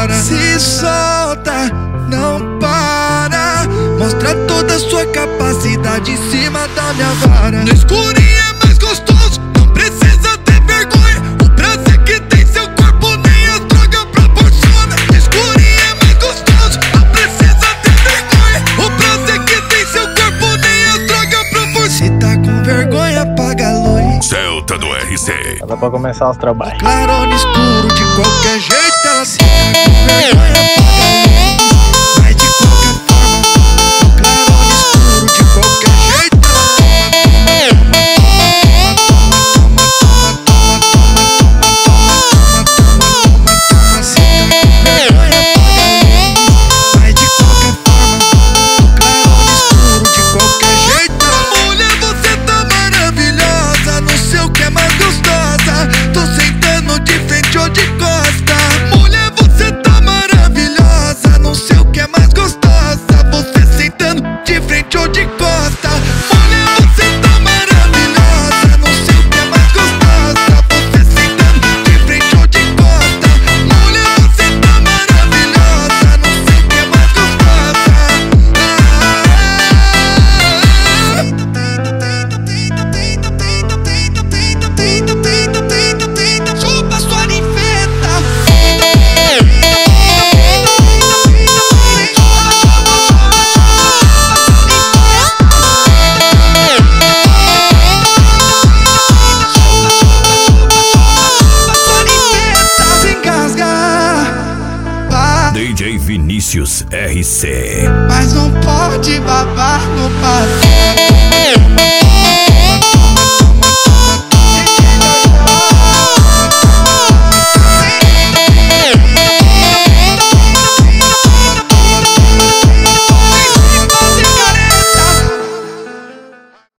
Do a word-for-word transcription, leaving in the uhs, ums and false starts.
agora. Se solta, não para. Mostra toda a sua capacidade em cima da minha vara. No escurinho é mais gostoso, não precisa ter vergonha. O prazer que tem seu corpo nem as drogas proporciona. No escurinho é mais gostoso, não precisa ter vergonha. O prazer que tem seu corpo nem as drogas proporciona. Se tá com vergonha, apaga a luz. Celta do R C. Dá pra começar os trabalhos. Claro ou no escuro, de qualquer jeito ela se tá com vergonha, apaga a luz. Mas de qualquer forma, claro ou no escuro, de qualquer jeito ela toma, toma, toma, toma, toma, toma, toma, toma, toma, toma, toma, toma. Se tá com vergonha, apaga a luz. Mas de qualquer forma, claro ou no escuro, de qualquer jeito ela... Mulher, você tá maravilhosa, não sei o que é mais gostosa. Tô sentando de frente ou de costa. Mulher, você tá maravilhosa, não sei o que é mais gostosa. Você sentando de frente ou de costa. Mulher, você tá maravilhosa, não sei o que é mais gostosa. Você sentando de frente ou de costa. Mulher, você tá maravilhosa, não sei o que é mais gostosa. Chupa sua ninfeta. Se engasga, D J Vinícius R C. mas não pode.